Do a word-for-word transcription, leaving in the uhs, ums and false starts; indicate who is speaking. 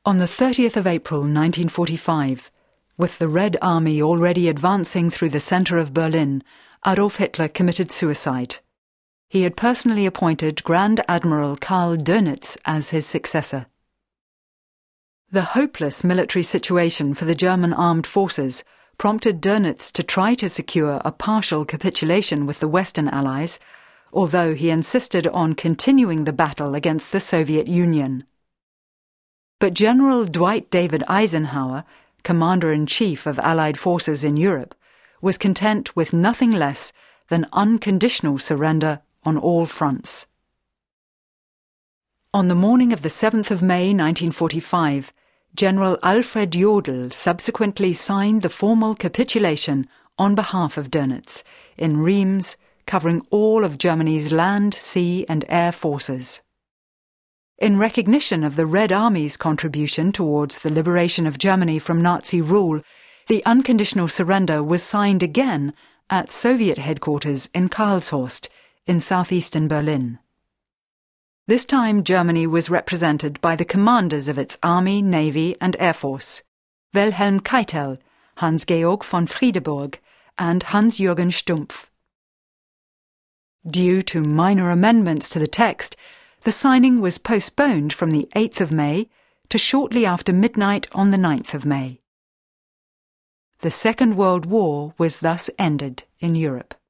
Speaker 1: On the thirtieth of April nineteen forty-five, with the Red Army already advancing through the centre of Berlin, Adolf Hitler committed suicide. He had personally appointed Grand Admiral Karl Dönitz as his successor. The hopeless military situation for the German armed forces prompted Dönitz to try to secure a partial capitulation with the Western Allies, although he insisted on continuing the battle against the Soviet Union. But General Dwight David Eisenhower, Commander-in-Chief of Allied forces in Europe, was content with nothing less than unconditional surrender on all fronts. On the morning of the seventh of May nineteen forty-five, General Alfred Jodl subsequently signed the formal capitulation on behalf of Dönitz, in Reims, covering all of Germany's land, sea and air forces. In recognition of the Red Army's contribution towards the liberation of Germany from Nazi rule, the unconditional surrender was signed again at Soviet headquarters in Karlshorst, in southeastern Berlin. This time Germany was represented by the commanders of its army, navy and air force, Wilhelm Keitel, Hans-Georg von Friedeburg and Hans-Jürgen Stumpf. Due to minor amendments to the text, the signing was postponed from the eighth of May to shortly after midnight on the ninth of May. The Second World War was thus ended in Europe.